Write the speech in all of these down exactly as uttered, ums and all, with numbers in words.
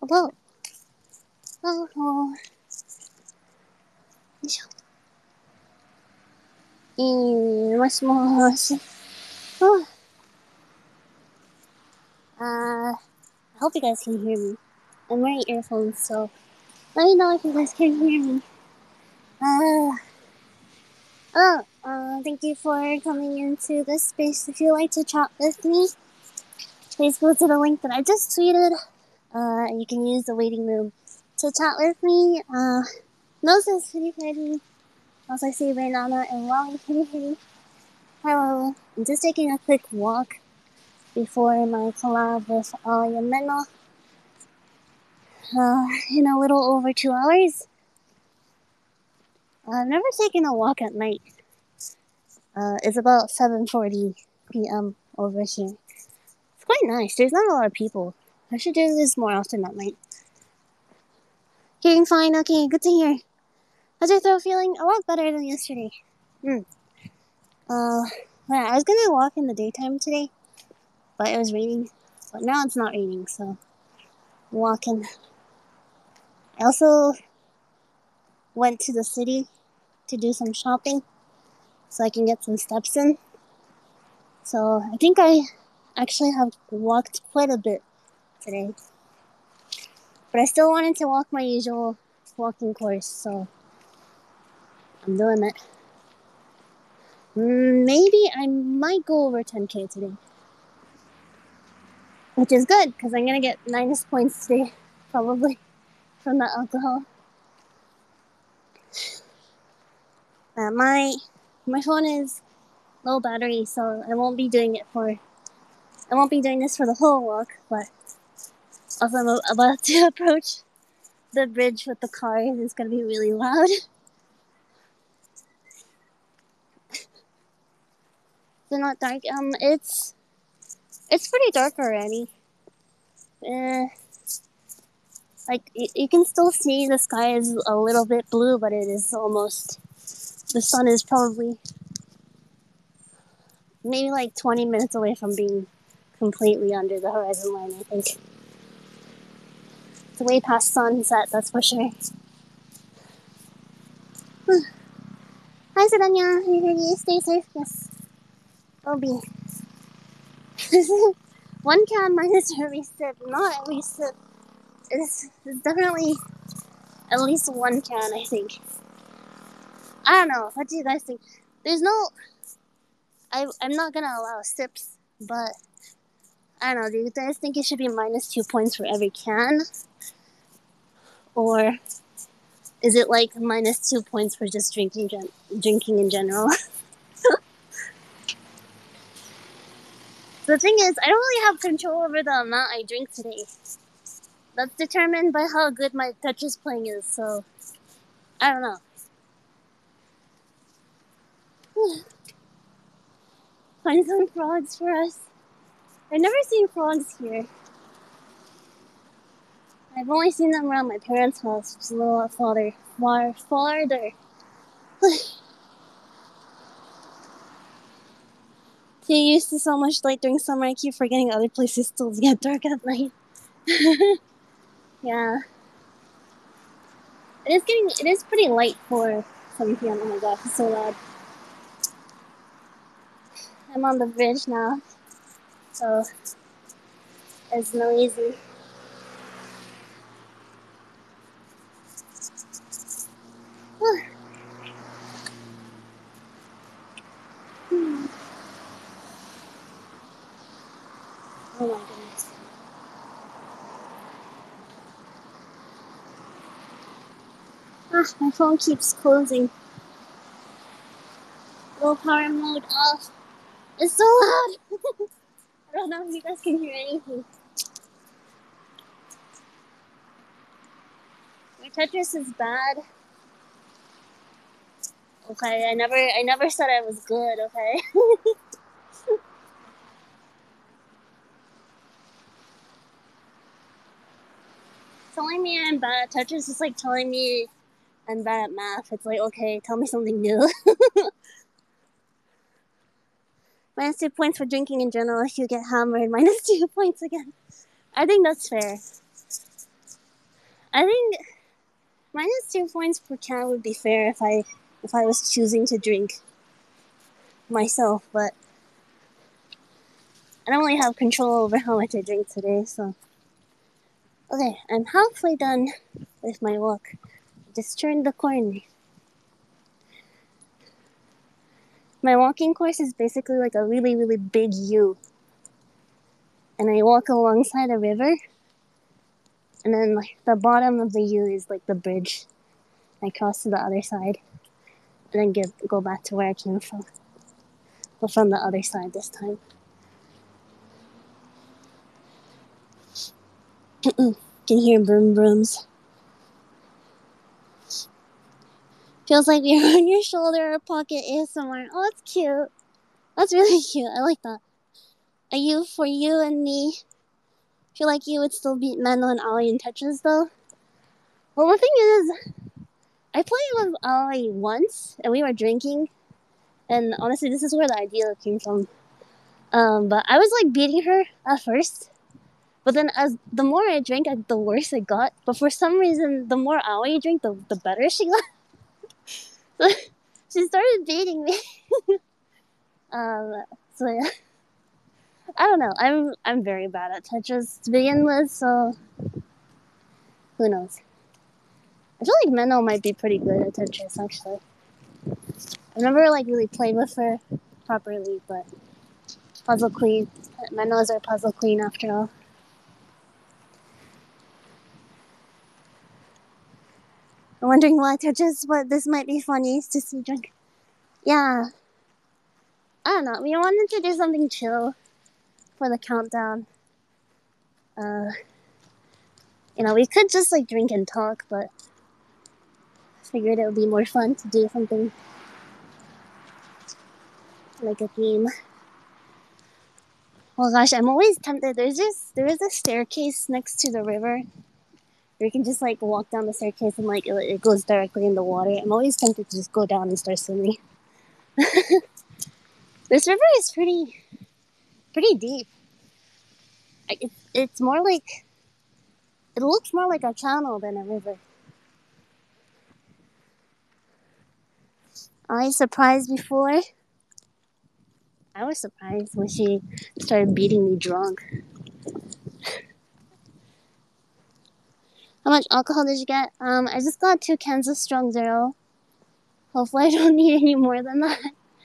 Hello. Oh, oh. Eh, もしもし。Oh. Uh, I hope you guys can hear me. I'm wearing earphones, so let me know if you guys can hear me. Uh, oh, uh, thank you for coming into this space. If you'd like to chat with me, please go to the link that I just tweeted. Uh, you can use the waiting room to chat with me. Uh, Noses, can you hear me? Also, I see Renana and Wally, can you hear me? Hello. I'm just taking a quick walk before my collab with Ali and Menno. Uh, in a little over two hours. I've never taken a walk at night. Uh, it's about seven forty p.m. over here. It's quite nice. There's not a lot of people. I should do this more often at night. Hearing fine, okay, good to hear. How's your throat feeling? A lot better than yesterday. Hmm. Uh, yeah, I was gonna walk in the daytime today, but it was raining. But now it's not raining, so I'm walking. I also went to the city to do some shopping so I can get some steps in. So I think I actually have walked quite a bit today. But I still wanted to walk my usual walking course, so I'm doing it. Maybe I might go over ten K today. Which is good, because I'm going to get minus points today, probably, from the alcohol. Uh, my my phone is low battery, so I won't be doing it for... I won't be doing this for the whole walk, but also I'm about to approach the bridge with the cars. It's going to be really loud. They're not dark. Um, it's... It's pretty dark already. Uh, like, you, you can still see the sky is a little bit blue, but it is almost... The sun is probably maybe like twenty minutes away from being completely under the horizon line, I think. It's way past sunset, that's for sure. Hi, Sedania. Are you ready? Stay safe. Yes. I'll be. One can minus every sip. Not every sip. It's, it's definitely at least one can, I think. I don't know. What do you guys think? There's no... I, I'm not gonna allow sips, but... I don't know. Do you guys think it should be minus two points for every can? Or... Is it like minus two points for just drinking gen- drinking in general? The thing is, I don't really have control over the amount I drink today. That's determined by how good my Tetris playing is, so... I don't know. Find some frogs for us. I've never seen frogs here. I've only seen them around my parents' house, which is a little farther. Far, farther. Get used to so much light during summer, I keep forgetting other places still get dark at night. Yeah. It is getting, it is pretty light for seven p.m. Oh my god, it's so loud. I'm on the bridge now, so it's noisy. Oh my goodness. Ah, my phone keeps closing. Low power mode off. It's so loud! I don't know if you guys can hear anything. My Tetris is bad. Okay, I never I never said I was good, okay? Telling me I'm bad at Tetris is like telling me I'm bad at math. It's like, okay, tell me something new. Minus two points for drinking in general if you get hammered. Minus two points again. I think that's fair. I think minus two points per can would be fair if I if I was choosing to drink myself, but I don't really have control over how much I drink today, so. Okay, I'm halfway done with my walk. Just turned the corner. My walking course is basically like a really, really big U. And I walk alongside a river. And then like the bottom of the U is like the bridge. I cross to the other side. And then get, go back to where I came from. But from the other side this time. Can hear broom brooms. Feels like you're on your shoulder or pocket A S M R. Oh, that's cute. That's really cute. I like that. A U for you and me. Feel like you would still beat Mano and Ollie in Tetris though. Well, the thing is, I played with Ollie once, and we were drinking, and honestly, this is where the idea came from. Um, but I was like beating her at first, but then as the more I drank, the worse it got. But for some reason, the more Ollie drank, the the better she got. So she started beating me. um, so yeah. I don't know. I'm I'm very bad at Tetris to begin with, so who knows? I feel like Menno might be pretty good at Tetris, actually. I've never like really played with her properly, but Puzzle Queen. Menno is our Puzzle Queen after all. I'm wondering why Tetris, but this might be funny to see drink. Yeah. I don't know. We wanted to do something chill for the countdown. Uh, you know, we could just like drink and talk, but I figured it would be more fun to do something like a game. Oh gosh, I'm always tempted. There's just there is a staircase next to the river. Where you can just like walk down the staircase and like it, it goes directly in the water. I'm always tempted to just go down and start swimming. This river is pretty, pretty deep. It, it's more like it looks more like a channel than a river. I was surprised before. I was surprised when she started beating me drunk. How much alcohol did you get? Um, I just got two cans of Strong Zero. Hopefully I don't need any more than that.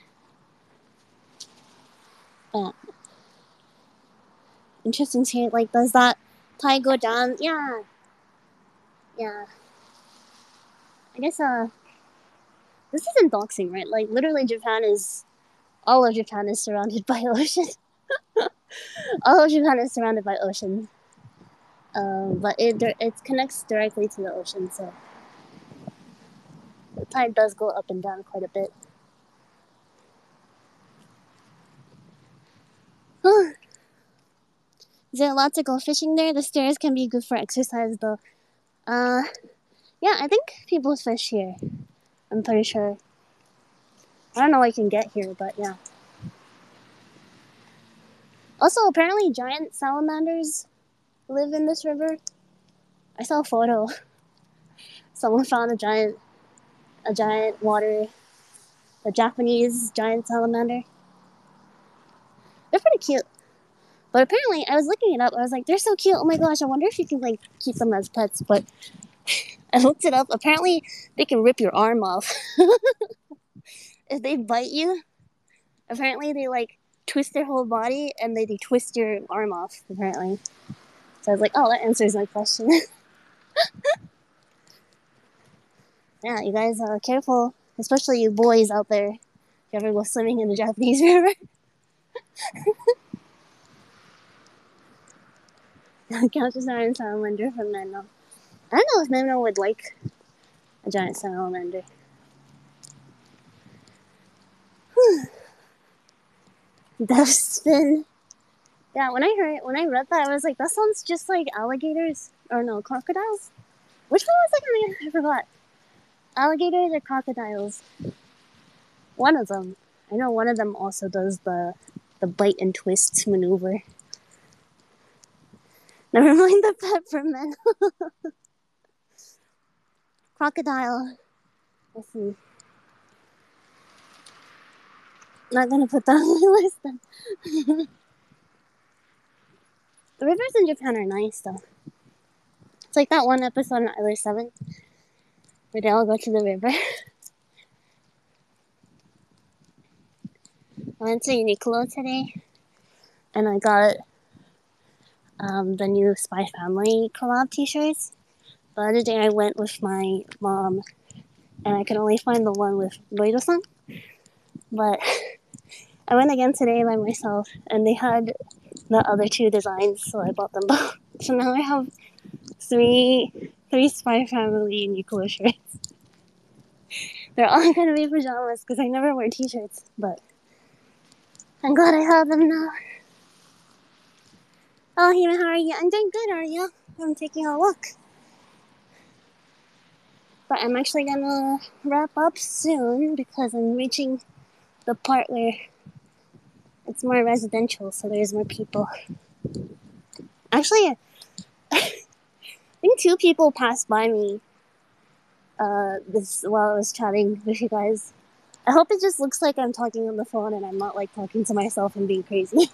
But interesting to hear, like, does that tide go down? Yeah. Yeah. I guess, uh, this isn't doxing, right? Like, literally Japan is, all of Japan is surrounded by ocean. All of Japan is surrounded by ocean. Um, but it, it connects directly to the ocean, so the tide does go up and down quite a bit. Is there a lot to go fishing there? The stairs can be good for exercise, though. Uh, yeah, I think people fish here. I'm pretty sure. I don't know what I can get here, but yeah. Also, apparently giant salamanders live in this river. I saw a photo. Someone found a giant, a giant water, a Japanese giant salamander. They're pretty cute. But apparently, I was looking it up. I was like, they're so cute. Oh my gosh, I wonder if you can like keep them as pets. But I looked it up. Apparently, they can rip your arm off if they bite you. Apparently, they like twist their whole body and they, they twist your arm off. Apparently, so I was like, oh, that answers my question. Yeah, you guys are careful, especially you boys out there. If you ever go swimming in the Japanese river. Couch a giant salamander from Menno. I don't know if Menno would like a giant salamander. Death spin. Yeah, when I heard when I read that, I was like, that sounds just like alligators or no crocodiles. Which one was it again? I forgot. Alligators or crocodiles? One of them. I know one of them also does the the bite and twist maneuver. Never mind the pet for men. Crocodile. Let's see. Not gonna put that on my list then. The rivers in Japan are nice though. It's like that one episode in Island seven where they all go to the river. I went to Uniqlo today and I got um, the new Spy Family collab t-shirts. The other day I went with my mom and I could only find the one with Loido-san. But I went again today by myself and they had the other two designs, so I bought them both. So now I have three three Spy Family Uniqlo shirts. They're all gonna be pajamas because I never wear t-shirts, but I'm glad I have them now. Oh, Hima, how are you? I'm doing good, are you? I'm taking a walk. But I'm actually gonna wrap up soon because I'm reaching the part where it's more residential, so there's more people. Actually, I think two people passed by me uh, this while I was chatting with you guys. I hope it just looks like I'm talking on the phone and I'm not like talking to myself and being crazy.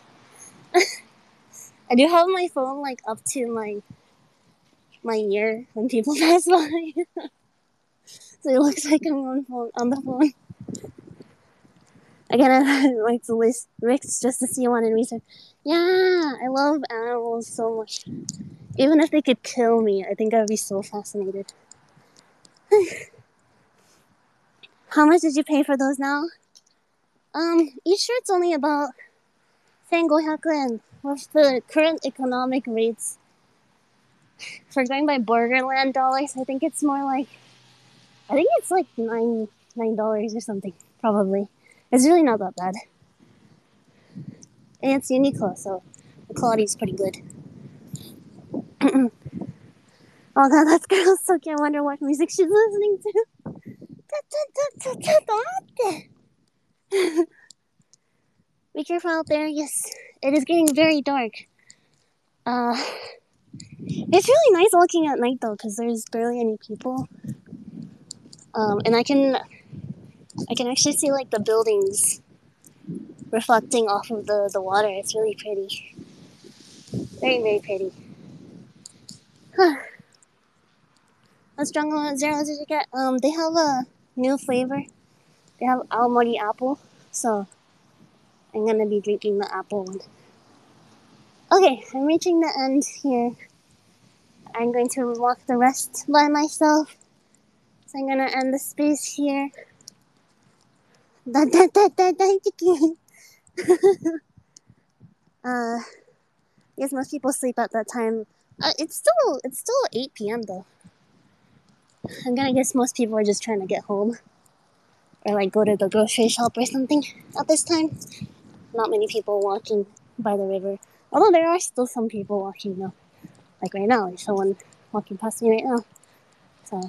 I do have my phone like up to my my ear when people pass by. So it looks like I'm on phone on the phone. Again, I like to list Rick's just to see one and research. Yeah, I love animals so much. Even if they could kill me, I think I'd be so fascinated. How much did you pay for those now? Um, each shirt's only about one thousand five hundred yen. With the current economic rates, for going by Burgerland dollars, I think it's more like, I think it's like nine nine dollars or something, probably. It's really not that bad. And it's Uniqlo, so the quality's pretty good. Oh god, that girl's so cute. I wonder what music she's listening to. Be careful out there. Yes, it is getting very dark. Uh, it's really nice walking at night though, because there's barely any people. Um, and I can, I can actually see like the buildings reflecting off of the, the water. It's really pretty. Very, very pretty. Huh. What Jungle Zero did you get? Um, they have a new flavor. They have Aomori apple, so I'm gonna be drinking the apple one. Okay, I'm reaching the end here. I'm going to walk the rest by myself. So I'm gonna end the space here. Da da da da da Uh, I guess most people sleep at that time. Uh, it's still it's still eight p.m. though. I'm gonna guess most people are just trying to get home. Or like go to the grocery shop or something at this time. Not many people walking by the river. Although there are still some people walking though. Like right now, there's someone walking past me right now. So.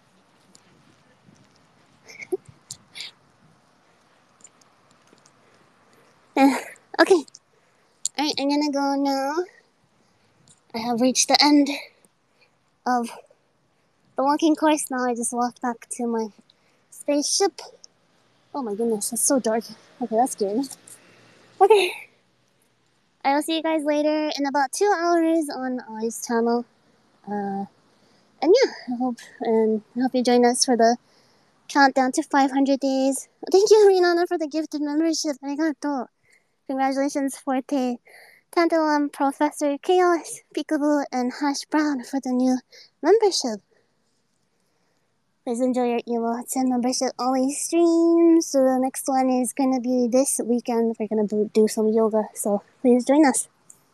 Uh, okay. Alright, I'm gonna go now. I have reached the end of the walking course. Now I just walk back to my spaceship. Oh my goodness, it's so dark. Okay, that's scary. Okay. I will see you guys later in about two hours on I's channel. Uh, and yeah, I hope and I hope you join us for the countdown to five hundred days. Thank you, Rinana, for the gifted membership. Arigato. Congratulations, Forte, Tantalum, Professor Chaos, Peekaboo, and Hash Brown for the new membership. Please enjoy your emotes and membership only streams. So the next one is gonna be this weekend. We're gonna do some yoga, so please join us.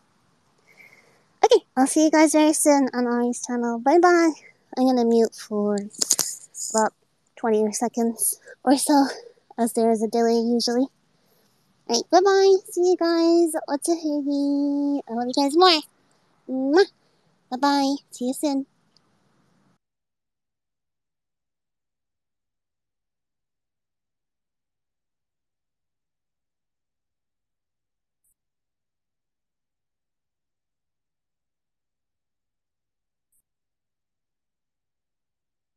Okay, I'll see you guys very soon on Ari's channel. Bye bye. I'm gonna mute for about twenty seconds or so, as there is a delay usually. Alright, bye bye. See you guys. Otsuhegi. I love you guys more. Mwah. Bye bye. See you soon.